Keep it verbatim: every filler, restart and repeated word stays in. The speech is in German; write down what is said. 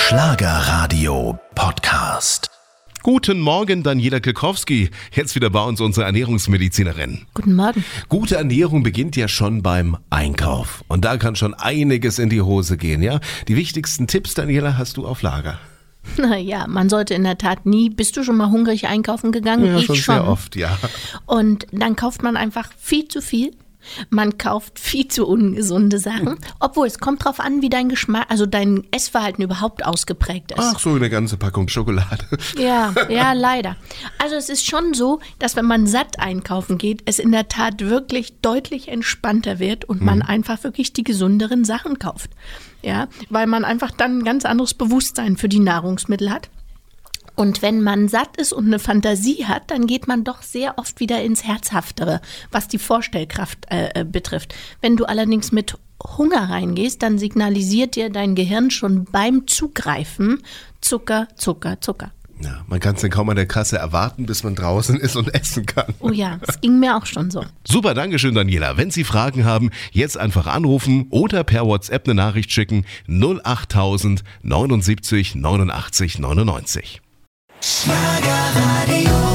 Schlagerradio Podcast. Guten Morgen, Daniela Kilkowski. Jetzt wieder bei uns unsere Ernährungsmedizinerin. Guten Morgen. Gute Ernährung beginnt ja schon beim Einkauf. Und da kann schon einiges in die Hose gehen, ja? Die wichtigsten Tipps, Daniela, hast du auf Lager. Naja, man sollte in der Tat nie, bist du schon mal hungrig einkaufen gegangen? Ja, ich schon, schon sehr oft, ja. Und dann kauft man einfach viel zu viel. Man kauft viel zu ungesunde Sachen, obwohl es kommt drauf an, wie dein Geschmack, also dein Essverhalten überhaupt ausgeprägt ist. Ach so, eine ganze Packung Schokolade. Ja, ja, leider. Also es ist schon so, dass wenn man satt einkaufen geht, es in der Tat wirklich deutlich entspannter wird und man mhm. einfach wirklich die gesünderen Sachen kauft. Ja, weil man einfach dann ein ganz anderes Bewusstsein für die Nahrungsmittel hat. Und wenn man satt ist und eine Fantasie hat, dann geht man doch sehr oft wieder ins Herzhaftere, was die Vorstellkraft äh, betrifft. Wenn du allerdings mit Hunger reingehst, dann signalisiert dir dein Gehirn schon beim Zugreifen Zucker, Zucker, Zucker. Ja, man kann es dann kaum an der Kasse erwarten, bis man draußen ist und essen kann. Oh ja, das ging mir auch schon so. Super, Dankeschön, Daniela. Wenn Sie Fragen haben, jetzt einfach anrufen oder per WhatsApp eine Nachricht schicken. null achttausend neunundsiebzig neunundachtzig neunundneunzig. Schlagerradio.